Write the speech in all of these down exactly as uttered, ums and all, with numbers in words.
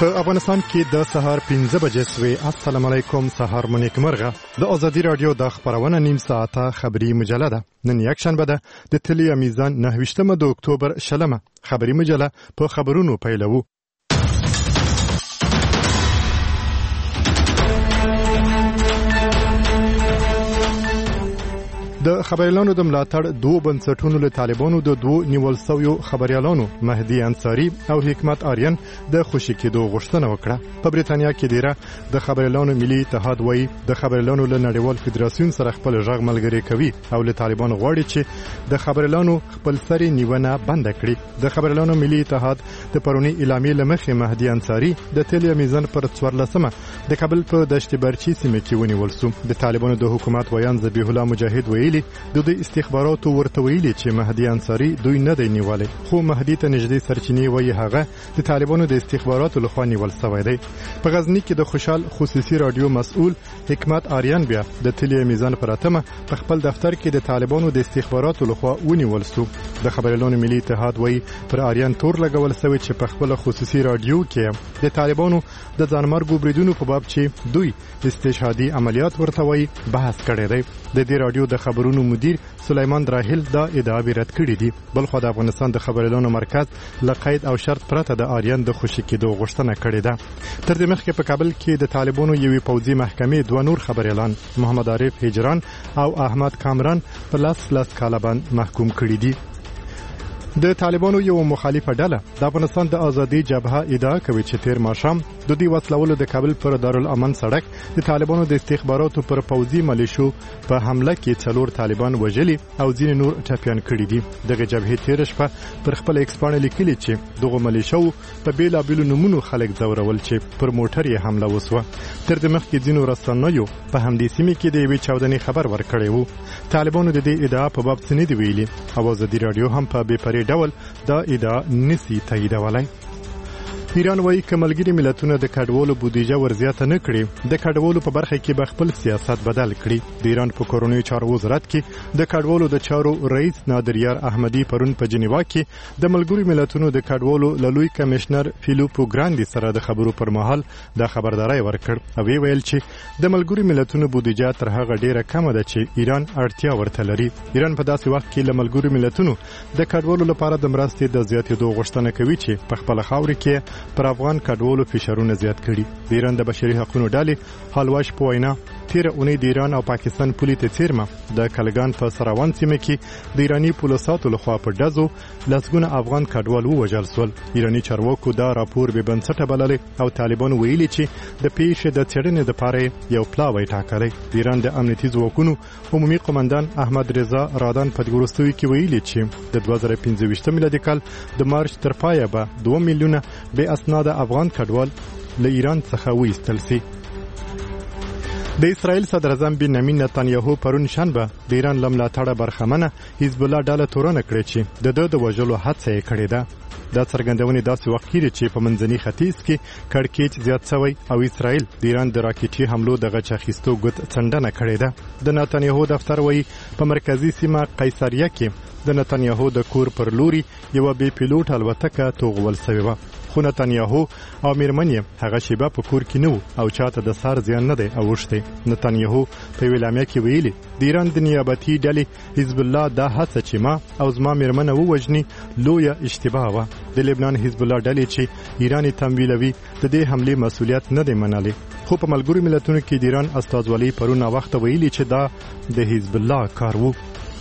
په افغانستان کې د سهار پنځه بجې سوې. السلام علیکم، سهار مو نیکمرغه. د ازادي رادیو د خبرونه نیم ساعته خبری مجله ده. نن یک شنبه ده د تلې میزان نهه ویشتمه د اکتوبر شلمه. خبری مجله په خبرونو پیلوو. د خبريالانو د ملاتړ دوه بنسټونو له طالبانو د دوه نیول شویو خبريالانو مهدي انصاری او حکمت آریان د خوشی کېدو غوښتنه وکړه. په بریتانیا کې ډیره د خبريالانو ملي اتحاد وایي د خبريالانو له نړیوال فدراسیون سره خپل ژغ ملګری کوي او له طالبانو غواړي چې د خبريالانو خپل سری نیونه بند کړي. د خبريالانو ملي اتحاد د پرونی اعلامیې لمخې مهدي انصاری د تلې میزان پر څوارلسمه د کابل په دشت برچی سیمه کې ونیول شو. د طالبانو د حکومت ویان ذبیح الله مجاهد ویلي د دوی استخباراتو ورته ویلي چې مهدي انصاری دوی نه دی نیولای، خو مهدي ته نږدې سرچینې وایي هغه د طالبانو د استخباراتو لخوا نیول شوی دی. په غزنی کې د خوشحال خصوصي رادیو مسؤل حکمت آریان بیا د تلې میزان پراتمه په خپل دفتر کې د طالبانو د استخباراتو لخوا ونیول شو. د خبريالانو ملي اتحاد وایي پر آریان تور لګول شوی چې په خپل خصوصي رادیو کې د طالبانو د ځانمرګو بریدونو په باب چې دوی استشهادي عملیات ورته وایي بحث کړی دی. د دې رادیو د خبرونو مدیر سلیمان دراهل دا ادعا رد کړې دي. بل خو د افغانستان د خبريالانو مرکز له قید او شرط پرته د آریان د خوشی کېدو غوښتنه کړې ده. تر دې مخکې په کابل کې د طالبانو یوې پوځي محکمې دوه نور خبريالان محمد عارف هجران او احمد کامران په لاس لاس کاله باندې محکوم کړي دي. د طالبانو یو مخالفه ډله د افغانستان د ازادي جبهه ادعا کوي چې تیر ماښام د دوی وسلولو د کابل پر دارالامن سړک د طالبانو د استخباراتو پر پوځي ملیشو په حمله کې څلور طالبان وژلي او ځینې نور ټپیان کړي دي. دغه جبهې تیر شپه پر خپل ایکس باندې لیکلي چې دغه ملیشو په بیلابیلو نمونو خلک ځورول چې پر موټر یې حمله وسوه. تر دې مخکې ځینو رسنیو په همدې سیمه کې د یوې چاودنې خبر ورکړی وو. طالبانو د دې ادعا په باب څه نه دی ویلي او ازادي رادیو هم په بې پرې ډول دا ادعا نسی تاییدولای. ایران وایي چې ملګري ملتونه د کډوالو بودیجه ورزیاته نه کړي، د کډوالو په برخه کې به خپل سیاست بدل کړي. د ایران په کورونی چارو وزارت کې د کډوالو د چارو رئیس نادریار احمدی پرون په جنیوا کې د ملګري ملتونو د کډوالو لوی کمشنر فیلیپو ګراندي سره د خبرو پر مهال د خبرداري ورکړ او ویل چې د ملګري ملتونو بودیجه تر هغه ډیره کم ده چې ایران اړتیا ورته لري. ایران په داسې وخت کې له ملګري ملتونو د کډوالو لپاره د مرستې د زیاتېدو غوښتنه کوي چې په خپل خاور کې پر افغان کډوالو فشارونه زیات کړي. د ایران د بشري حقوقو ډلې حلواش په وینا تیر اونۍ د ایران او پاکستان پولې ته څیرمه د کلګان په سراوان سیمه کې د ایرانی پولیساتو لخوا په ډزو لسګونه افغان کډوال ووژل شول. ایرانی چارواکو دا راپور به بنسټه بللی او طالبان ویلي چې د پیښې د څېړنې لپاره یو پلاوی ټاکلی. د ایران د امنیتي ځواکونو عمومي قومندان احمد رضا رادان په وروستیو کې ویلي چې د دوه زره پنځه ویشتم میلادي کال د مارچ تر پایه به دوه میلیونه بې اسناد افغان کډوال له ایران څخه وایستل شي. د اسرائیل صدر اعظم بنیامین نتانیاهو پرون شنبه د ایران له ملاتړه برخمنه حزب الله ډله تورنه کړې چې د ده د وژلو هڅه یې کړې ده. دا څرګندونې داسې وخت کې چې په منځني ختیځ کې کړکېچ زیات شوی او اسرائیل د ایران د راکټي حملو د غچ اخیستو ګوت څنډنه کړې ده. د نتانیاهو دفتر وایي په مرکزي سیمه قیصریه کې د نتانیاهو د کور پر لوري یو بې پیلوټ الوتکه توغول شوې وه، خو نتانیاهو او میرمن یې هغه شیبه په کور کې نه و او چاته د سر زیان نه دی اوښتی. نتانیاهو په یوه اعلامیه کې ویلي د ایران د نیابتي ډلې حزب الله دا هڅه چې ما او زما میرمنه ووژني لویه اشتباه وه. د لبنان حزب الله ډلې چې ایران یې تمویلوي د دې حملې مسؤلیت نه دی منلی، خو په ملګرو ملتونو کې د ایران استازولۍ پرون ناوخته ویلي چې دا د حزب الله کار و.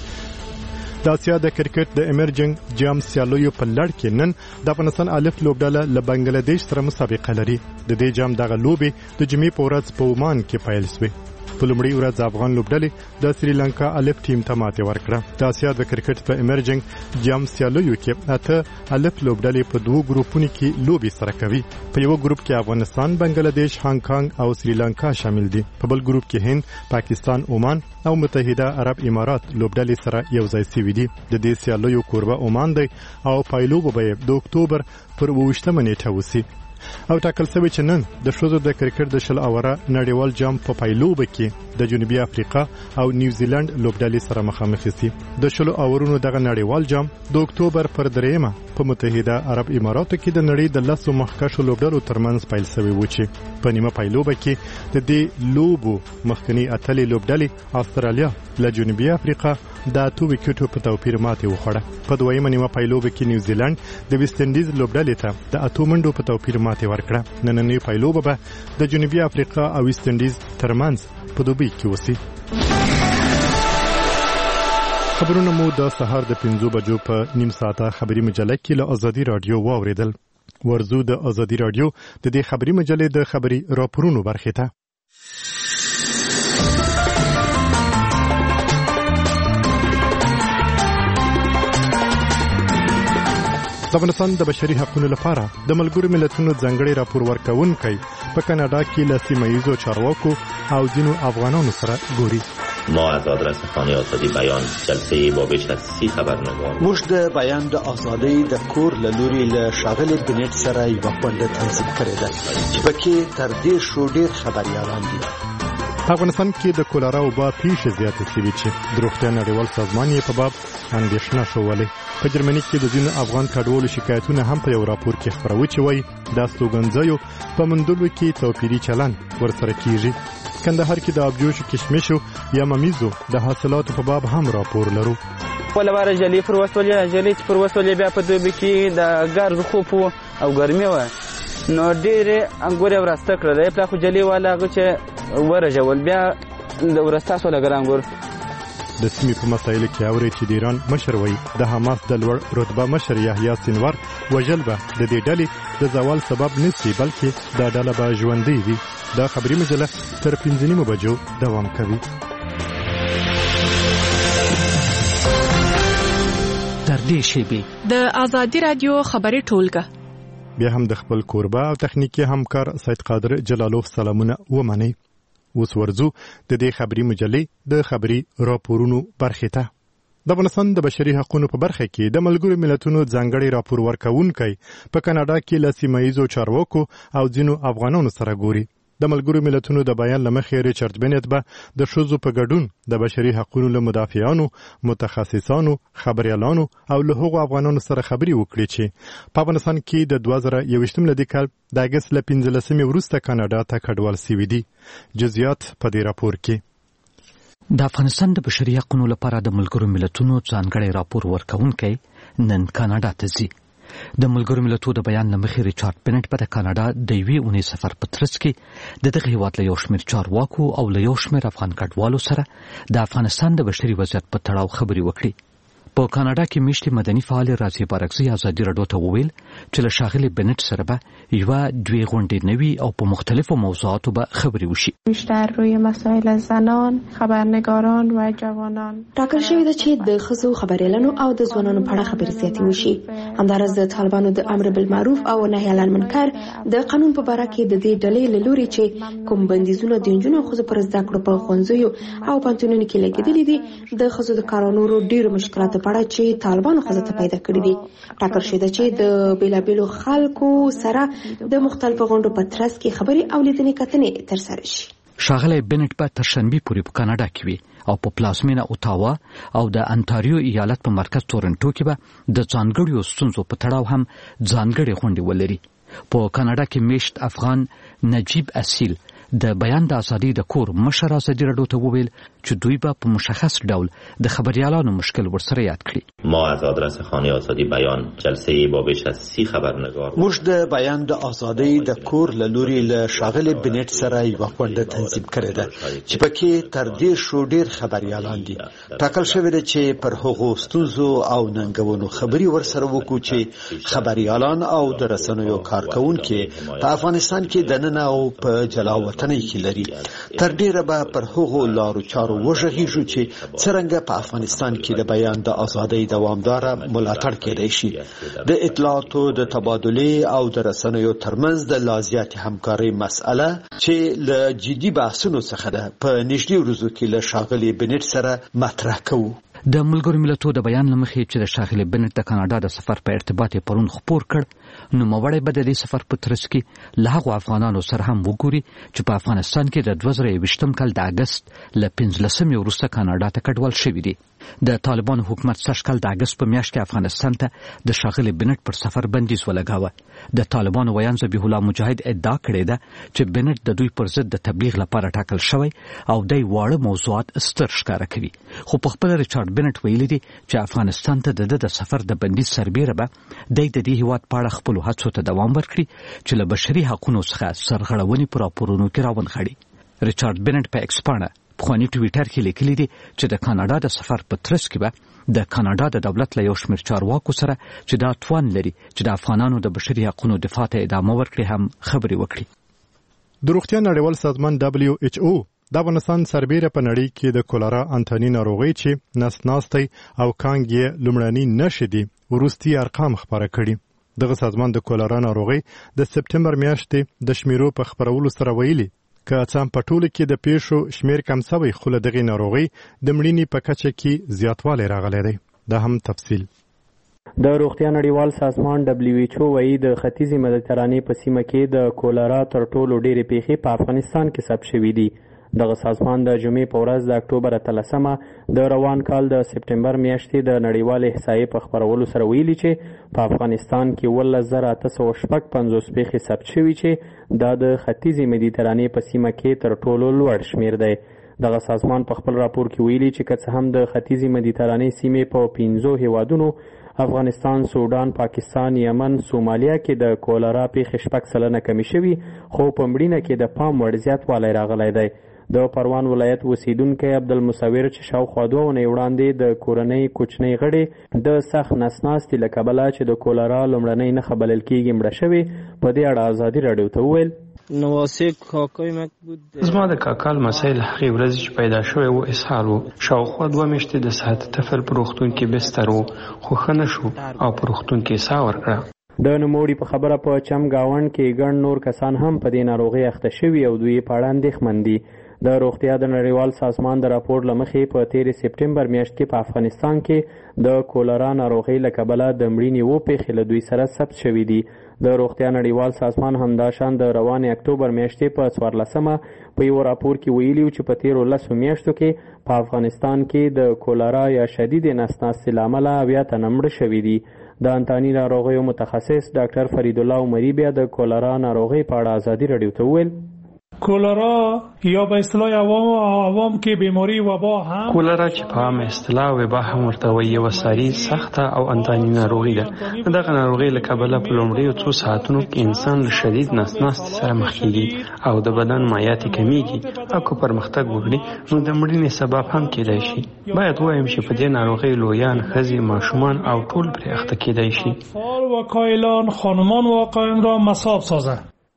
د اسیا د کرکټ د امرجنګ جام سیالیو په لړ کې نن د افغانستان الف لوبډله له بنگلاديش سره مسابقه لري. د دې جام دغه لوبې د جمعې په ورځ په عمان کې پیل شوې. په لومړۍ ورځ افغان لوبډلې د سریلانکا الف ټیم ته ماتې ورکړه. د اسیا د کرکټ په امرجنګ جام سیالیو کې اته الف لوبډلې په دوه ګروپونو کې لوبې سره کوي. په یو ګروپ کې افغانستان، بنگلاديش، هانګ کانګ او سریلانکا شامل دي. په بل ګروپ کې هند، پاکستان، عمان او متحده عرب امارات لوبډلې سره یو ځای شوي دي. د دې سیالیو کوربه عمان دی او پایلوب به د اکتوبر پر اوویشتمه نیټه وسي. او ټاکل شوی چې نن د ښځو د کرکټ د شل اوره نړیوال جام په پایلوب کې د جنوبي افریقا او نیوزیلند لوبډلې سره مخامخ شي. د شلو اورونو دغه نړیوال جام د اکتوبر پر دریمه په متحده عرب اماراتو کې د نړۍ د لسو مخکښو لوبډلو ترمنځ پیل شوی و چې په نیمه پایلوبه کې د دې لوبو مخکنی اتلې لوبډلې استرالیا له جنوبي افریقا د اتو وکټو په توپیر ماتې وخوړه. په دویمه نیمه پایلوبه کې نیوزیلند د ویسټ انډیز لوبډلې ته د اتو منډو په توپیر ماتې ورکړه. نننۍ پایلوبه به د جنوبي افریقا او ویسټ انډیز ترمنځ په دوبۍ کې وسی. خبرونه مو د سهار د پنځو بجو په نیم ساعته خبري مجله کې له ازادي رادیو واوریدل. ورزو د ازادي رادیو د دې خبري مجلې د خبري راپورونو برخه ته. د افغانستان د بشري حقوقو لپاره د ملګرو ملتونو ځانګړي راپور ورکوونکی په کاناډا کې له سیمه‌ییزو چارواکو او ځینو افغانانو سره ګوري. ما از آدرس خانه آزادی بیان جلسه با بیش از سی خبرنگار موږ د بیان د ازادۍ د کور له لوري له ښاغلي بنټ سره یوه غونډه تنظیم کړې ده چې پکې تر دې شو ډېر خبریالان دي. په افغانستان کې د کولرا وبا پیښې زیاتې شوې چې د روغتیا نړیوال سازمان یې په باب اندېښنه ښوولې. په جرمني کې د ځینو افغان کډوالو شکایتونه هم په یو راپور کې خپروي چې وایي د استوګنځیو په موندلو کې توپیري چلند ورسره کیږي. کندهار کې د ابجوش کشمشو یا ممیزو د حاصلاتو په باب هم راپور لرو. ولواره جلی پر وسولې جلی چې پر وسولې بیا په دوبي کې د ګرځ خوب او ګرمي و نو ډېر انګور ورسته کړل په خو جلی والا چې ورجول بیا د ورسته سره ګرانګور د سیمې په مسایلو کې اوري چې د ایران مشر وایي د حماس د لوړ رتبه مشر یحیی سینوار وژل به د دې ډلې د زوال سبب نشي بلکې دا ډله به ژوندۍ وي. دا خبري مجله تر پنځه نیمو بجو دوام کوي. تر دې شیبې د ازادي رادیو خبري ټولګه بیا هم د خپل کوربه او تخنیکی همکار سید قادر جلالوف سلامونه ومني. اوس ورزو د دې خبري مجلې د خبري راپورونو برخه ته. د افغانستان د بشري حقوقو په برخه کې د ملګرو ملتونو ځانګړي راپور ورکوونکی په کاناډا کې له سیمه‌ییزو چارواکو او ځینو افغانانو سره ګوري. د ملګرو ملتونو د بیان لمخې ریچارډ بنټ به د ښځو په ګډون د بشري حقوقو له مدافعانو، متخصصانو، خبريالانو او له هغو افغانانو سره خبري وکړي چې په افغانستان کې د دوه زره یوویشتم لدی کال د اګست له پنځلسمې وروسته کاناډا ته کډوال سوي دي. جزئیات په دې راپور کې. د افغانستان د بشري حقوقو لپاره د ملګرو ملتونو ځانګړي راپور ورکوونکی نن کاناډا ته ځي. د ملګرو ملتونو د بیان لمخې ریچارډ بنټ په کاناډا د یوې اونۍ سفر په ترڅ کې د دغه هیواد له یو شمېر چارواکو او له یو شمېر افغان کډوالو سره د افغانستان د بشري وضعیت په تړاو خبرې وکړي. په کاناډا کې میشتې مدني فعال راضي بارکزي ازادي رادیو ته وویل چې له ښاغلي بنټ سره به یوه دوې غونډې نوي او په مختلفو موضوعاتو به خبرې وشي. بیشتر روی مسائل زنان، خبرنگاران و جوانان ټاکل شوې ده چې د ښځو خبریالانو او د ځوانانو په اړه خبرې زیاتې وشي. همداراز د طالبانو د امر بالمعروف او نهي عن المنکر د قانون په باره کې د دې ډلې له لوري چې کوم بندیزونه د نجونو او ښځو پر زده کړو په ښوونځیو او پوهنتونونو کې لګېدلي دي د ښځو د کار او نورو ډېرو مشکلاتو په اړه چې طالبانو ښځو ته پیدا کړي دي. ټاکل شوې ده چې د بیلابیلو خلکو سره د مختلفو غونډو په ترڅ کې خبرې او لیدنې کتنې ترسره شي. ښاغلی بنټ به تر شنبې پورې په کاناډا کې وي او په پلازمینه اوتاوا او د انټاریو ایالت په مرکز تورنټو کې به د ځانګړیو ستونزو په تړاو هم ځانګړې غونډې ولري. په کاناډا کې میشت افغان نجیب اصیل د بیان د ازادۍ د کور مشر ازادي رادیو ته وویل چې دوی به په مشخص ډول د خبریالانو مشکل ورسره یاد کړي. ما از آدرس خانه آزادی بیان جلسه با بیش از سی خبرنگار موږ د بیان د ازادۍ د کور له لوري له ښاغلي بنټ سره یوه غونډه تنظیم کړې ده چې پکې تر دې شو ډېر خبریالان دي. ټاکل شوې ده چې پر هغو ستونزو او ننګونو خبري ورسره وکړو چې خبریالان او د رسنیو کارکونکي په افغانستان کې دننه او په جلاوطن کې لري. تر ډیره به پر هغو لارو چارو وژغېږو چې څرنګه په افغانستان کې د بیان د ازادۍ دوامداره ملاتړ کېدای شي. د اطلاعاتو د تبادلې او د رسنیو ترمنځ د لا زیاتې همکارۍ مسأله چې له جدي بحثونو څخه ده په نږدې ورځو کې له ښاغلي بنټ سره مطرح کوو. د ملګرو ملتونو د بیان لمخې چې د ښاغلي بنټ د کاناډا د سفر په ارتباط پرون خپور کړ، نو موړی به د دې سفر په ترڅ کې له هغو افغانانو سره هم وګوري چې په افغانستان کې د دوه زره یوویشتم کال د اګست له پنځلسمې وروسته کاناډا ته کډوال شوي دي. د طالبانو حکومت سږ کال د اګست په میاشت کې افغانستان ته د ښاغلي بنټ پر سفر بندیز ولګاوه. د طالبانو ویان ذبیح الله مجاهد ادعا کړې ده چې بنټ د دوی پر ضد د تبلیغ لپاره ټاکل شوی او دی واړه موضوعات ستر ښکاره کوي. خو په خپل ریچارډ بنټ ویلي دي چې افغانستان ته د د سفر د بندیز سربیره به دی د دې هیواد په اړه خپلو هڅو ته دوام ورکړي چې له بشري حقونو څخه سرغړونې په راپورونو کې راونغاړي. ریچارډ بنټ په ایکس پاڼه پخواني ټویټر کې لیکلي دي چې د کاناډا د سفر په ترڅ کې به د کاناډا د دولت له یو شمېر چارواکو سره چې دا توان لري چې د افغانانو د بشري حقونو دفاع ته ادامه ورکړي هم خبرې وکړي. د روغتیا نړیوال سازمان دبلیو ایچ او د افغانستان سربیره په نړۍ کې د کولرا انتاني ناروغي چې نس ناستي او کانګ یې لومړني نښې دي وروستي ارقام خبره کړي. دغه سازمان د کولرا ناروغي د سپتمبر میاشتې د شمیرو په خبرولو سره ویلي که څه هم په ټولو کې د پیښو شمیر کم شوی، خو له دغې ناروغۍ د مړینې په کچه کې زیاتوالی راغلی دی. دا هم تفصیل. د روغتیا نړیوال سازمان دبلیو ایچ او وايي د ختیځې مدیترانې په سیمه کې د کولرا تر ټولو ډېرې پیښې په افغانستان کې ثبت شوي دي. دغه سازمان د جمعې په ورځ د اکتوبر اتلسمه د روان کال د سپتمبر میاشتې د نړیوال احصایې په خپرولو سره ویلي چې په افغانستان کې اوولس زره اته سوه شپږ پنځوس پیښې ثبت شوي چې دا د ختیځې مدیترانې په سیمه کې تر ټولو لوړ شمیر دی. دغه سازمان په خپل راپور کې ویلي چې که څه هم د ختیځې مدیترانې سیمې په پنځو هیوادونو افغانستان، سودان، پاکستان، یمن، سومالیا کې د کولرا پیښې شپږ سلنه کمې شوي، خو په مړینه کې د پام وړ زیاتوالی راغلی دی. د پروان ولایت اوسیدونکی عبدالمصور چې شاوخوا دوه اونۍ وړاندې د کورنۍ کوچنۍ غړي د سخت نسناستې له کبله چې د کولرا لومړنۍ نښه بلل کېږي مړه شوې، په دې اړه ازادي راډیو ته وویل زما د کاکا لمسی له هغې ورځې چې پیدا شوی و اسهال و. شاوخوا دوه میاشتې د صحت طفل په روغتون کې بستر و، خو ښه نه شو او په روغتون کې ساه ورکړه. د نوموړي په خبره په چم گاونډ کې ګڼ نور کسان هم په دې ناروغۍ اخته شوي او دوی په اړه اندېښمن دي. د روغتیا د نړیوال سازمان د راپور له مخې په تېرې سپټمبر میاشت کې په افغانستان کې د کولرا ناروغۍ له کبله د مړینې اووه پیښې له دوی سره ثبت شوي دي. د روغتیا نړیوال سازمان همداشان د روانې اکتوبر میاشتې په څوارلسمه په یو راپور کې ویلي چې په تېرو لسو میاشتو کې په افغانستان کې د کولرا یا شدید نس ناستې له امله اویا تنه مړه شوي دي. د انتاني ناروغیو متخصص ډاکټر فرید الله عمري بیا د کولرا ناروغۍ په اړه ازادي راډیو ته وویل کولرا یا به اصطلاح عوام عوام کې بیماری وبا هم کولرا چې په عام اصطلاح وبا هم ورته وایي یوه ساري سخته او انتاني ناروغي ده. دغه ناروغۍ له کبله په لومړیو څو ساعتونو کې انسان له شدید نس ناستې سره مخ کېږي او د بدن مایعات یې کمیږي او که پرمختګ وکړي نو د مړینې سبب هم کېدای شي. باید ووایم چې په دې ناروغۍ لویان، ښځې، ماشومان او ټول پرې اخته کېدای شي. اطفال و کایلان، خانمان و آقایان را مصاب سازه.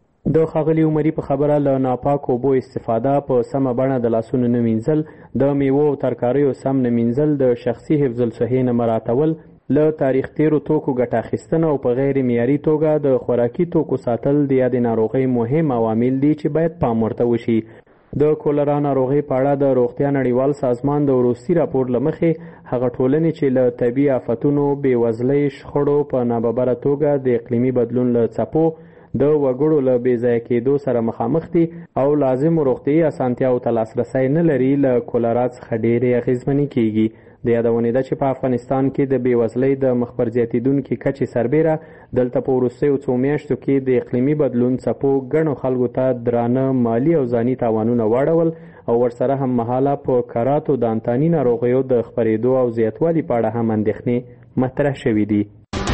د ښاغلي عمري په خبره له ناپاکو اوبو استفاده، په سمه بڼه د لاسونو نه مینځل، د میوو او ترکاریو سم نه مینځل، د شخصي حفظ الصحې نه مراعاتول، له تاریخ تیرو توکو ګټه اخیستنه او په غیر معیاري توګه د خوراکي توکو ساتل د یادې ناروغۍ مهم عوامل دي چې باید پام ورته وشي. د کولرا ناروغۍ په اړه د روغتیا نړیوال سازمان د وروستي راپور له مخې هغه ټولنې چې له طبي آفتونو، بېوزلۍ، شخړو په ناببره توګه د اقلیمي بدلون له څپو د وګړو له بې ځایه کېدو سره مخامخ دي او لازمو روغتیایي اسانتیاو ته لاسرسی نه لري، له کولرا څخه ډېرې اغېزمنې کېږي. د یادونې ده چې په افغانستان کې د بېوزلۍ د مخبر زیاتېدونکي کچې سربیره دلته په وروستیو څو میاشتو کې د اقلیمي بدلون څپو ګڼو خلکو ته درانه مالي او ځاني تاوانونه واړول او ورسره هم مهاله په کراتو د انتاني ناروغیو د خپرېدو او زیاتوالي په اړه هم اندېښنې مطرح شوي دي.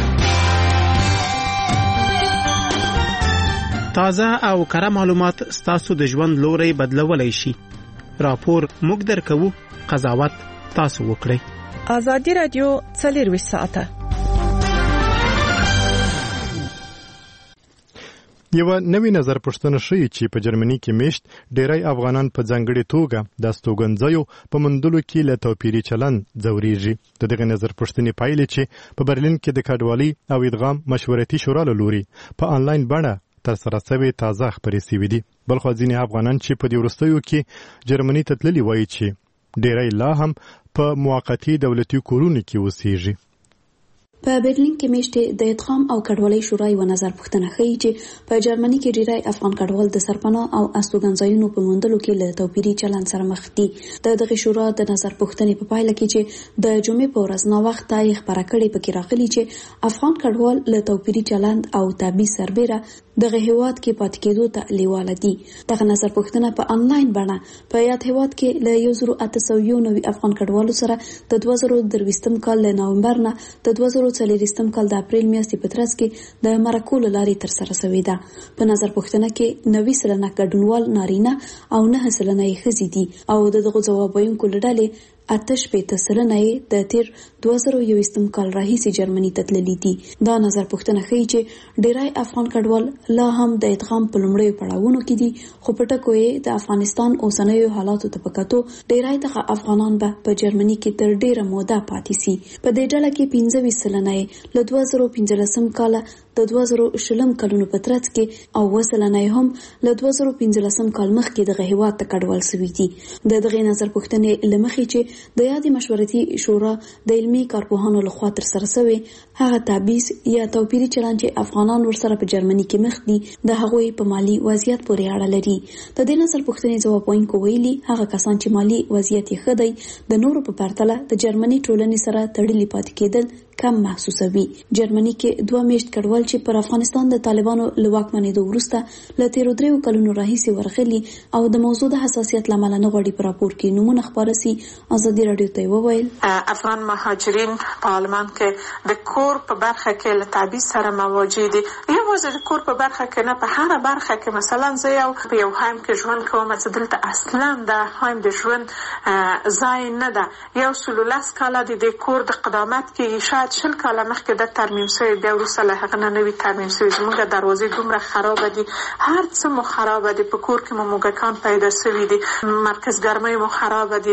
تازه او کره معلومات ستاسو د ژوند لوری بدلولی شي. راپور موږ درکوو، قضاوت تاسو وکړئ. ازادي راډیو څلرویشت ساعته یو نوی نظر پوښتنه شوې چې په جرمني کې میشت ډیری افغانان په ځانګړي توګه د استوګنځیو په موندلو کې له توپیري چلند ځورېږي. د دغه نظر پوښتنې پایلې چې په برلین کې د کډوالۍ او ادغام مشورتي شورا له لوري په آنلاین بڼه ترسره شوې تازه خپرې شوې دي. بلخو ځینې افغانان چې په دې وروستیو کې جرمني ته تللي وایي چې ډیری لا هم په موقتی دولتي کورونو کې اوسېږي. په برلین کې میشته د ادغام او کډوالۍ شورا یو نظر پوښتنه ښیي چې په جرمني کې ډیری افغان کډوال د سرپناه او استوګنځایونو په موندلو کې له توپیري چلند سره مخ دي. د دغه شورا د نظر پوښتنې په پایله کې چې د جمعې په ورځ نا وخت تاریخ خبره کړې پکې راغلي چې افغان کډوال له توپیري چلند او تبعیض سربېره دغه هیواد کې پاتې کېدو ته لیواله دي. دغه نظر پوښتنه په انلاین بڼه په یاد هیواد کې له یو زرو اته سوه نوي افغان کډوالو سره د دوه زره درویشتم کال له نومبر نه د دوه زره څلوېښتم کال د اپریل میاشتې په ترڅ کې د مرکو له لارې ترسره شوې ده. په نظر پوښتنه کې نوي سلنه ګډونوال نارینه او نه سلنه یې ښځې دي او د دغو ځواب ویونکو له ډلې اته شپېته سلنه یې د تیر دوه زره یوویشتم کال راهیسې جرمني ته تللي دي. دا نظر پوښتنه ښیي چې ډیری افغان کډوال لا هم د ادغام په لومړیو پړاوونو کې دي، خو په ټکو یې د افغانستان اوسنیو حالاتو ته په کتو ډیری دغه افغانان به په جرمني کې تر ډیره موده پاتې سي. په دې ډله کې پنځه ویشت سلنه یې له دوه زره پنځلسم کاله د دوه زره شلم کلونو په ترڅ کې او اووه سلنه یې هم له دوه زره پنځلسم کال مخکې دغه هیواد ته کډوال سوي دي. د دغې نظر پوښتنې له مخې چې د یادې مشورتي شورا د علمي کارپوهانو لخوا ترسره شوی هغه تبعیض یا توپیري چلند چې افغانان ورسره په جرمني کې مخ دي د هغوی په مالی وضعیت پورې اړه لري. د دې نظر پوښتنې ځواب ویونکو ویلي هغه کسان چې مالی وضعیت یې ښه دی د نورو په پرتله د جرمني ټولنې سره تړلي پاتې کېدل کم محسوسوي. جرمني کې دوه میاشت کډوال چې پر افغانستان د طالبانو له واکمنېدو وروسته له تیرو دریو کلونو راهیسې ورغلي او د موضوع د حساسیت له امله نه غواړي په راپور کې نومونه خپاره سي. ازادي راډیو ته وویل افغان مهاجرین په آلمان کې د کور په برخه کې له تبعیض سره مواجه دي. یوازې د کور په برخه کې نه، په هره برخه کې. مثلا زه یو په یو هایم کې ژوند کوم چې دلته اصلا د هایم د ژوند ځای نه ده. یو سلو لس کاله د کور د قدامت کې شاید شل کاله مخکې د ترمیم شوی، بیا وروسته له هغه نه نوي ترمیم شوي. زموږ دروازې دومره خرابه دي، هر څه مو خرابه دي. په کور کې مو موږکان پیدا شوي دي، مرکز ګرمۍ مو خرابه دي،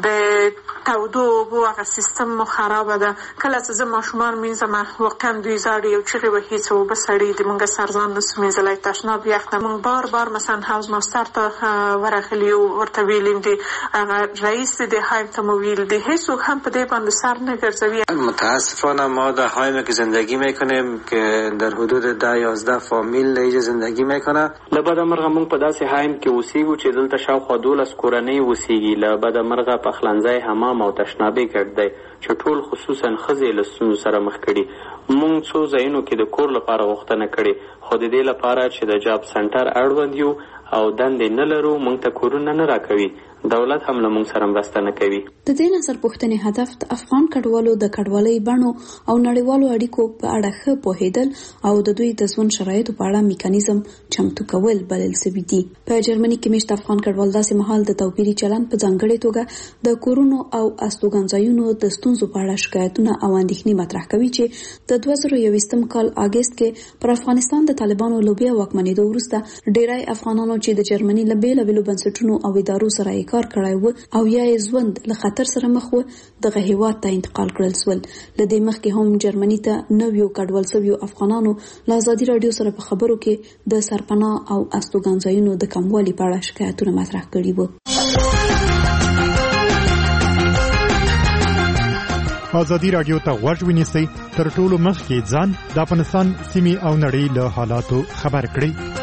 د تودو اوبو هغه سیستم مو خرابه ده. کله چې زه ماشومان مینځم واقعا دوی زاړي یو چغې وهي چې اوبه سړې دي، موږ سرځان نسو مینځلی، تشناب یخ ده. موږ بار بار مثلا حوض ماستر ته ورغلي یو، ورته ویلیم دي هغه رئیس د هایم ته مو ویل دي، هیڅوک هم په دې باندې سر نه ګرځوي. متاسفانه ما در هایم که زندگی میکنیم که در حدود ده یازده فامیل اینجا زندگی میکنه. له بده مرغه موږ په داسې هایم کې اوسېږو چې دلته شاوخوا دولس کورنۍ اوسېږي. له بده مرغه پخلنځی، حمام او تشنابي ګډ دی چې ټول خصوصا ښځې له ستونزو سره مخ کړي. موږ څو ځایونو کې د کور لپاره غوښتنه کړې، خو د دې لپاره چې د جاب سنټر اړوند یو او دندې نه لرو موږ ته کورونه نه راکوي. دولت هم له موږ سره مرسته نه کوي. د دې نظر پوښتنې هدف د افغان کډوالو د کډوالۍ بڼو او نړیوالو اړیکو په اړه ښه پوهېدل او د دوی د ژوند شرایطو په اړه میکانیزم چمتو کول بلل شوي دي. په جرمني کې میشت افغان کډوال داسې مهال د توپیري چلند په ځانګړې توګه د کورونو او استوګنځایونو د ستونزو په اړه شکایتونه او اندېښنې مطرح کوي چې د دوه زره یوویشتم کال اګست کې پر افغانستان د طالبانو له بیا واکمنېدو وروسته ډیری افغانانو چې د جرمني له بېلابېلو بنسټونو او ادارو سره یې کار کړی و او یا یې ژوند له خطر سره مخ و دغه هیواد ته انتقال کړل شول. له دې مخکې هم جرمني ته نویو کډوال شویو افغانانو له ازادي راډیو سره په خبرو کې د سرپناه او استوګنځایونو د کموالي په اړه شکایتونه مطرح کړي وو. ازادي راډیو ته غوږ ونیسئ، تر ټولو مخکې ځان د افغانستان سیمې او نړۍ له حالاتو خبر کړئ.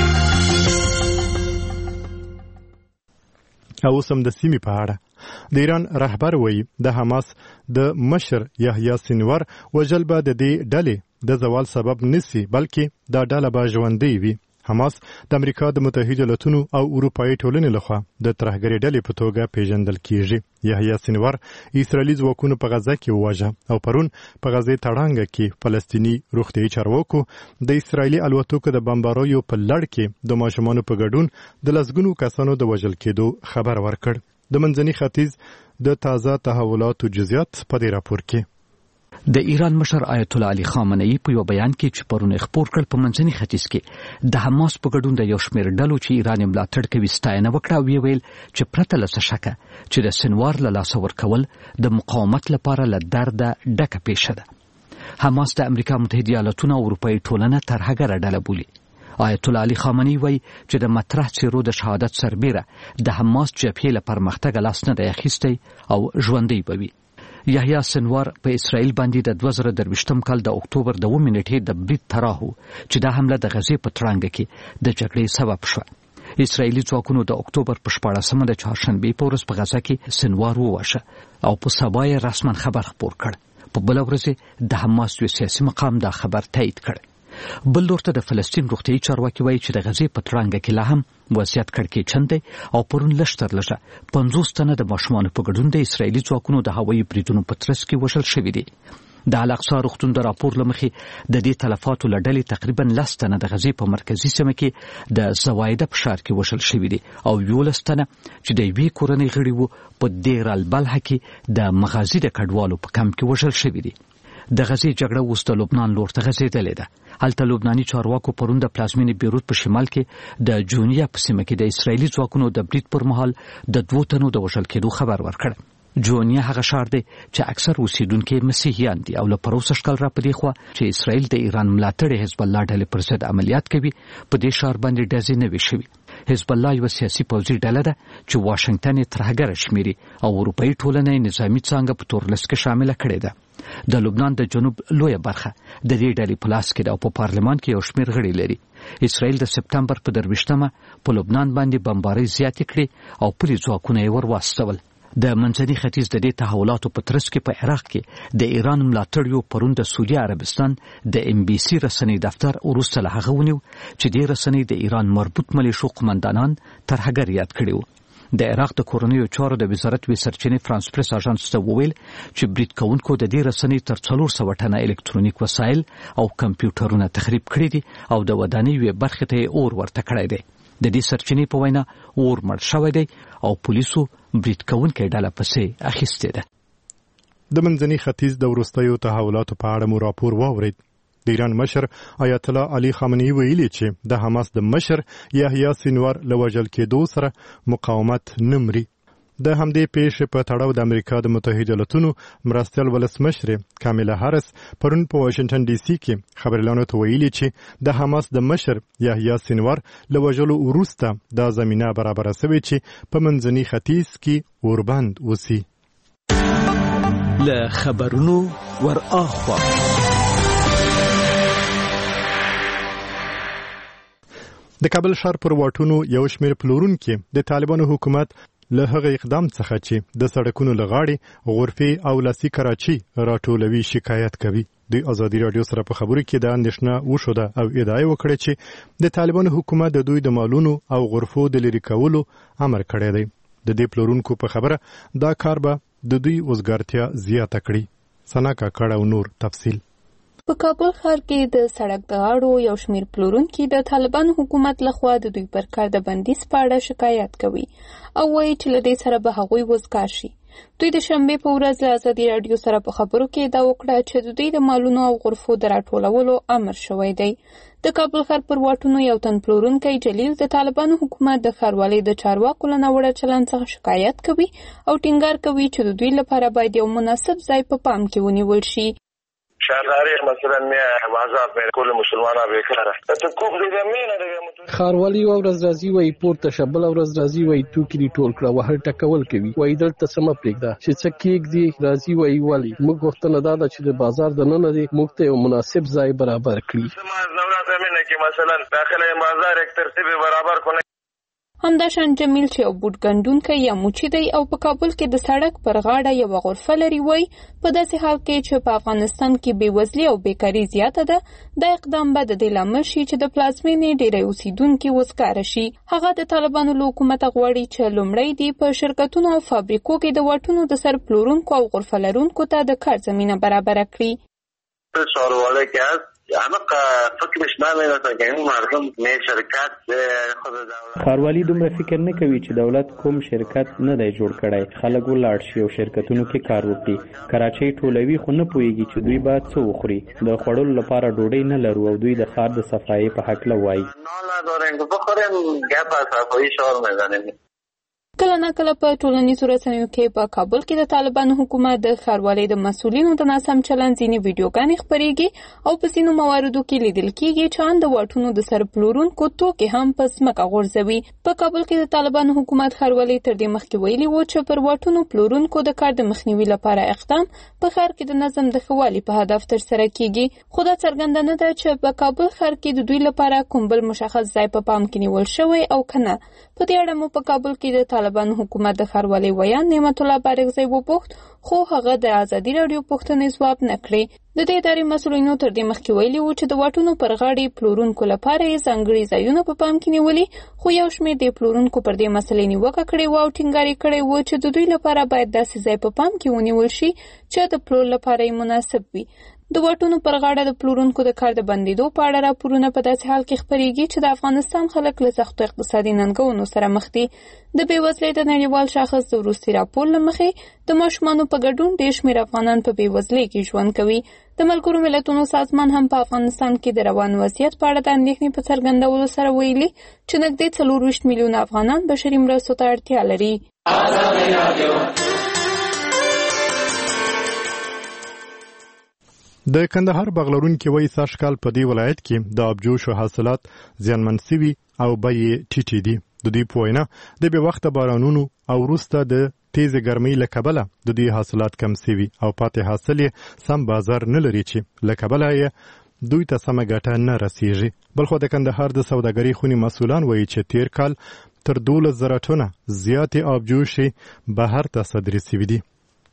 او سم د سیمې په اړه د ایران رهبر وایي د حماس د مشر یحیی سینوار وژل به د دې ډلې د زوال سبب نسی، بلکې دا ډله به ژوندۍ وي. حماس د امریکا د متحده ایالاتونو او اروپایي ټولنې لخوا د ترهګرۍ ډلې په توګه پیژندل کیږي. یحیی سینوار اسرائیلي ځواکونو په غزه کې وواژه او پرون په غزې تړانګه کې فلسطیني روغتیايي چارواکو د اسرائیلي الوتکو د بمباریو په لړ کې د ماشومانو په ګډون د لسګونو کسانو د وژل کېدو خبر ورکړ. د منځني ختیځ د تازه تحولاتو جزئیات په دې راپور کې. د ایران مشر آیت الله علي خامنه‌ای په یو بیان کې چې پرون خپور کړ په منځني ختیځ کې د حماس په ګډون د یو شمېر ډلو چې ایران یې ملاتړ کوي ستاینه وکړه او ویې ویل چې پرته له څه شکه چې د سنوار له لاسه ورکول د مقاومت لپاره له درده ډکه پیښه ده. حماس د امریکا متحده ایالاتونو او اروپایي ټولنه ترهګره ډله بولي آیت الله علي خامنه‌ای وایي چې د مطرح څیرو د شهادت سربیره د حماس جبهې له پرمختګ لاس نه دی اخیستی او ژوندی به وي. یحیی سنوار په اسرائیل باندې د دوه زره درویشتم کال د اکتوبر د اوومې نیټې د برید تراهو چې دا حمله د غزې په ترانګه کې د جګړې سبب شوه. اسرائیلي ځواکونو د اکتوبر په شپاړسمه د چهارشنبې په ورځ په غزه کې سنوار وواژه او په سبا یې رسما خبر خپور کړ. په بله ورځ د حماس یو سیاسي مقام دا خبر تایید کړ. بل لور ته د فلسطین روغتیایي چارواکي وایي چې د غزې په ترانګه کې لا هم وضعیت کړکېچن دی او پرون لږ تر لږه پنځوس تنه د ماشومانو په ګډون د اسرائیلي ځواکونو د هوایي بریدونو په ترڅ کې وژل شوي دي. د الاقصی روغتون د راپور له مخې د دې تلفاتو له ډلې تقریبا لس تنه د غزې په مرکزي سیمه کې د زوایده په ښار کې وژل شوي دي او یولس تنه چې د یوې کورنۍ غړي وو په دیر البلحه کې د مغازي د کډوالو په کمپ کې وژل شوي دي. د غزې جګړه اوس د لبنان لور ته غځېدلې ده. هلته لبناني چارواکو پرون د پلازمینې بیروت په شمال کې د جونیا په سیمه کې د اسرائیلي ځواکونو د برید پر مهال د دوو تنو د وژل کېدو خبر ورکړ. جونیا هغه ښار دی چې اکثر اوسیدونکي مسیحیان دي او له پروسه شکل را پدې خوا چې اسرائیل د ایران ملاتړ حزب الله ډلې پر ضد عملیات کوي په دې ښار باندې ډزې نه وي شوي. حزب الله یو سیاسي پوځي ډله ده چې واشنگټن یې ترهګره شمیري او اروپایي ټولنه یې نظامي څانګه په تورلس کې شامله کړې ده. د لبنان د جنوب لویه برخه د دې ډلې په لاس کې ده او په پارلمان کې یو شمېر غړي لري. اسرائیل د سپتمبر په درویشتمه په لبنان باندې بمبارۍ زیاتې کړې او پولي ځواکونه یې ور واستول. د منځني ختیځ د دې تحولاتو په ترڅ کې په عراق کې د ایران ملاتړیو پرون د سعودي عربستان د ام بي سي رسنۍ دفتر وروسته له هغه ونیو چې دې رسنۍ د ایران مربوط ملیشو قمندانان ترهګر یاد کړي وو. د عراق د کورنیو چارو د وزارت وی سرچینې فرانس پریس اژانس ته وویل چې برید کوونکو د دې رسنۍ تر څلور سوه ټنه الکترونیک وسایل او کمپیوټرونه تخریب کړي دي او د ودانۍ یوې برخې ته یې اور ورته کړی دی. د دې سرچینې په وینا اور مړ شوی دی او پولیسو برید کوونکې ډله پسې اخیستې ده. د منځني ختیځ د وروستیو تحولاتو په اړه مو راپور واورید. د ایران مشر آیت الله علي خامنه‌ای ویلي چې د حماس د مشر یحیی سنوار له وژل کېدو سره مقاومت نه مري. د همدې پیښې په تړاو د امریکا د متحده ایالاتونو مرستیال ولسمشر کاملا هارس پرون په واشنگټن ډي سي کې خبريالانو ته ویلي چې د حماس د مشر یحیی سنوار له وژلو وروسته دا زمينه برابره شوې چې په منځني ختیځ کې اوربند وسی. له خبرونو ور اخوا د کابل ښار پر واټونو یو شمېر پلورونکي د طالبانو حکومت له هغه اقدام څخه چې د سړکونو لغاړي غرفې او لاسي کراچي راټولوي شکایت کوي. د ازادي رادیو سره په خبرو کې د اندېښنه وشوده او ادعا وکړه چې د طالبانو حکومت د دوی د مالونو او غرفو د لرې کولو امر کړی دی. د دې پلورونکو په خبره دا کار به د دوی وزګارتیا زیاته کړي. ثنا کاکړ او نور تفصیل. په کابل ښار کې د سړک د غاړو یو شمېر پلورونکي د طالبان حکومت لخوا د دوی پر کار د بندیز په اړه شکایت کوي او وایي چې له دې سره به هغوی وزګار شي. دوی د شنبې په ورځ له ازادي راډیو سره په خبرو کې دا وکړه چې د دوی د مالونو او غرفو د راټولولو امر شوی دی. د کابل ښار پر واټونو یو تن پلورونکی جلیل د طالبانو حکومت د ښاروالۍ د چارواکو له ناوړه چلند څخه شکایت کوي او ټینګار کوي چې د دوی لپاره باید یو مناسب ځای په پام کې ونیول شي. شهرداری مثلا بازار په کول مسلمانانو بیکاره ته کوم دې مینه دغه خاروالي او ورځ راځي وای پورته شبل او ورځ راځي وای توکي دی ټول کړه وهر ټکول کوي وای دلته سم پرېږده چې څه کېک دی راځي وای والی موږ وختونه دا چې د بازار د نن دی موږ ته یو مناسب ځای برابر کړي. نو راځه مینه کې مثلا داخله بازار یک ترتیب برابر کړي. همداشان جمیل چې یو بوټ ګنډونکی یا موچی دی او په کابل کې د سړک پر غاړه یوه غرفه لري وای په داسې حال کې چې په افغانستان کې بېوزلي او بیکاري زیاته ده دا اقدام به د دې لامل شي چې د پلازمینې ډېری اوسیدونکي وزګاره شي. هغه د طالبانو له حکومته غواړي چې لومړی دی په شرکتونو او فابریکو کې د واټونو د سر پلورونکو او غرفه لرونکو ته د کار زمینه برابره کړي. چاروالی که هست عمق فکرش نمیده تا که این مردم نه شرکت خود دولت خاروالي دومره فکر نه کوي چې دولت کوم شرکت نه دی جوړ کړی. خلک ولاړ شي او شرکتونو کې کار وکړي. کراچۍ ټولوي خو نه پوهېږي چې دوی باید څه وخوري. د خوړلو لپاره ډوډۍ نه لرو او دوی د ښار د صفایۍ په هکله وایي. نه نداریم بخوریم گپ از صفایی شعار میزنیم. کله نه کله په ټولنیزو رسنیو کې په کابل کې د طالبانو حکومت د ښاروالۍ د مسؤلینو د ناسم چلند ځینې ویډیوګانې خپرېږي او په ځینو مواردو کې لیدل کېږي چې ان د واټونو د سر پلورونکو توکې هم په ځمکه غورځوي. په کابل کې د طالبانو حکومت ښاروالۍ تر دې مخکې ویلي و چې پر واټونو پلورونکو د کار د مخنیوي لپاره اقدام په ښار کې د نظم د ښه والي په هدف ترسره کېږي. خو دا څرګنده نه ده چې په کابل ښار کې د دوی لپاره کوم بل مشخص ځای په پام کې نیول شوی او که نه. په دې اړه مو په کابل کې د طالبانو حکومت د ښاروالۍ ویان نعمت الله بارغزی وپوښت، خو هغه د ازادي راډیو پوښتنې ځواب نه کړې. د دې ادارې مسؤلینو تر دې مخکې ویلي وو چې د واټونو پر غاړې پلورونکو لپاره یې ځانګړي ځایونه په پام کې نیولي، خو یو شمېر د پلورونکو پر دې مسلې نیوکه کړې وه او ټینګار یې کړی و چې د دوی لپاره باید داسې ځای په پام کې ونیول شي چې د پلور لپاره یې مناسب وي. د واټونو پر غاړه د پلورونکو د کار د بندېدو په اړه راپورونه په داسې حال کې خپرېږي چې د افغانستان خلک له سختو اقتصادي ننګونو سره مخ دي. د بېوزلۍ د نړیوال شاخص د وروستي راپور له مخې د ماشومانو په ګډون ډېر شمېر افغانان په بېوزلۍ کې ژوند کوي. د ملګرو ملتونو سازمان هم په افغانستان کې د روان وضعیت په اړه د اندېښنې په څرګندولو سره ویلي چې نږدې څلور ویشت میلیونه افغانان بشري مرستو ته اړتیا لري. د کندهار باغلرونکي وایي سږ کال په دې ولایت کې د ابجوشو حاصلات زیانمن سوي او بیې ټیټې دي. د دوی په وینا د بې وخته بارانونو او وروسته د تیزې ګرمۍ له کبله د دوی حاصلات کم سوي او پاتې حاصل یې سم بازار نه لري چې له کبله یې دوی ته سمه ګټه نه رسیږي. بلخو د کندهار د سوداګرۍ خونې مسؤلان وایي چې تیر کال تر دولس زره ټنه زیاتې ابجوشې بهر ته صادرې سوي دي.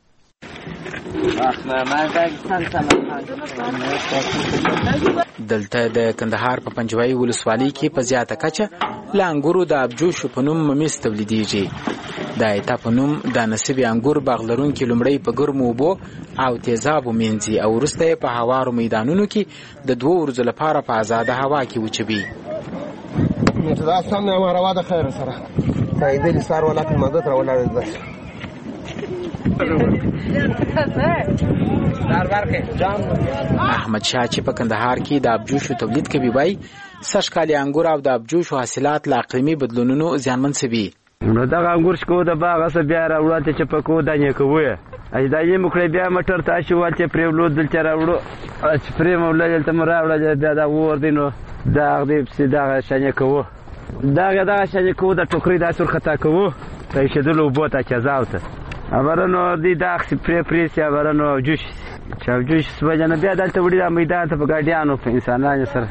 دلته د کندهار په پنجوایي ولسوالۍ کې په زیاته کچه له انګورو د ابجوشو په نوم ممیز تولیدېږي. د ایتا په نوم د نصیب انګور باغلرونکي لومړی په ګرمو اوبو او تیزابو مینځي او وروسته یې په هوارو میدانونو کې د دوو ورځو لپاره په ازاده هوا کې وچوي. دا سم نه مروا د خیر سره تایدلی سار ولا په مدد را ولاړ ده. احمد شاه چې په کندهار کې د ابجوشو تولید کوي وایي سږ کال انګور او د ابجوشو حاصلات له اقلیمي بدلونونو زیانمن سوي. نو دغه انګور شکو د باغ څخه بیا راوړل چې په کو دانې کوی اې دایې مخړې بیا مټر ته شو چې پرېولو دل چې راوړو چې پرې مولل ته راوړل بیا دا ور دینو دا دې چې دا شانې کوو دا دا شانې کوو د ټوکرې د تر خطا کوو ته شیدلو بوته چې زاوته اورنو دې دا پرې پرې چې اورنو جوش چې جوش سوجنه بیا دلته وړي د میدان ته په ګاډیانو په انسانانو سره.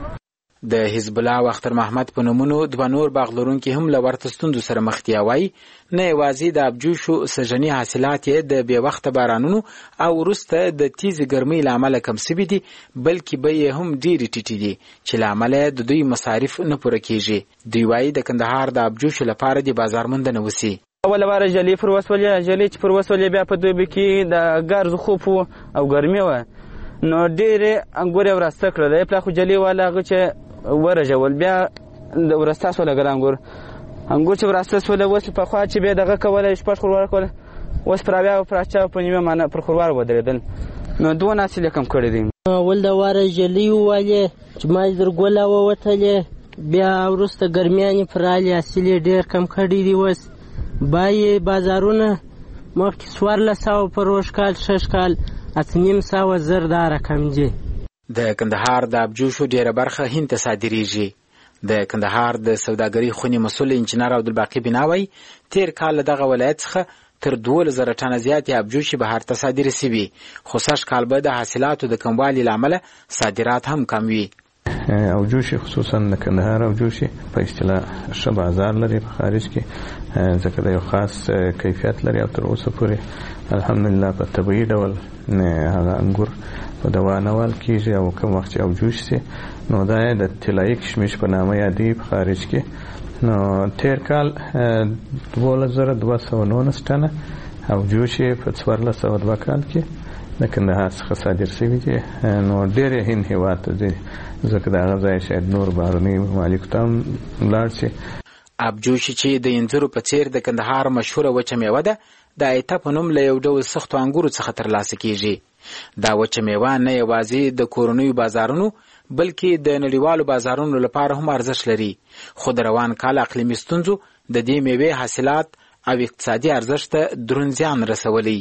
د حزب الله او اختر محمد په نومونو دوه نور باغلرونکي هم له ورته ستونزو سره مخ دي. وایي نه یوازې د ابجوشو سږني حاصلات یې د بې وخته بارانونو او وروسته د تیزې ګرمۍ له امله کم سوي دي، بلکې بیې هم ډېرې ټیټې دي چې له امله د دوی مصارف نه پوره کېږي. دوی وایي د کندهار د ابجوشو لپاره د بازار موندنه وسي. اوله واره جلې پر وسولې جلې چې پر وسولې بیا په دوبي کې د ګرځ خوب او ګرمي وه نو ډېرې انګور یې وراسته کړل. پلا خو جلې والا هغه چې ورژول بیا د ورسته سوله ګر انګور انګور چې ورسته سوله اوس پخوا چې بیا دغه کوله شپږ خروار کوله اوس پر بیا پر اچا په نیمه معنا پر خروار ودرېدل نو دوه ناسیل کم کړی دي. ول د واره جلې وواله چې ما در ګوله ووتلې بیا وروسته ګرمیانې پر علي حاصل ډېر کم کړی دي. اوس بای بازارونه مخکې څوارلس سوه په روژ کال شش کال اته نیم سوه زر دا رقم دی. د کندهار د ابجوشو ډیره برخه هند ته صادریږي. د کندهار د سوداګرۍ خونې مسؤل انجنیر عبدالباقي بناوی تیر کال دغه ولایت څخه تر دولس زره ټنه زیاتې ابجوشې بهر ته صادرې سوي، خو سږ کال به د حاصلاتو د کموالي له امله صادرات هم کم وي. اوجوشي خصوصا د کندهار اوجوشي په اصطلاح ښه بازار لري په خارج کې، ځکه د یو خاص کیفیت لري او تر اوسه پورې الحمدلله په طبیعي ډول هغه انګور په دوانوال کېږي او کوم وخت چې اوجوش سي نو دا د طلایي کشمش په نامه یادې په خارج کې. نو تیر کال دولس زره دوه سوه نولس ټنه اوجوشي په څوارلس سوه دوه کال کې د کندهار څخه صادر شوي دي. نو ډېرې هند هېواد ته ځي ځکه د هغه ځای شاید نور بهرني ممالکو ته هم ولاړ شي. ابجوشي چې د انځرو په څېر د کندهار مشهوره وچه میوه ده د ایته په نوم له یو ډول سختو انګورو څخه ترلاسه کېږي. دا وچه میوه نه یوازې د کورنیو بازارونو بلکې د نړیوالو بازارونو لپاره هم ارزښت لري، خو د روان کال اقلیمي ستونزو د دې میوې حاصلات او اقتصادي ارزښت ته دروند زیان رسولی.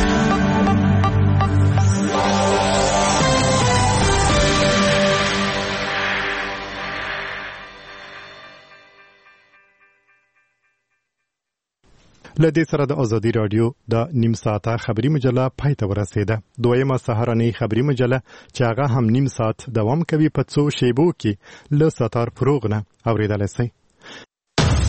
لدې سره د ازادي رادیو د نیم ساعته خبری مجله پای ته ورسیده. دویمه سهارنۍ خبری مجله چې هغه هم نیم ساعت دوام کوي په څو شیبو کې له ستار فروغ نه اوریدلای شئ.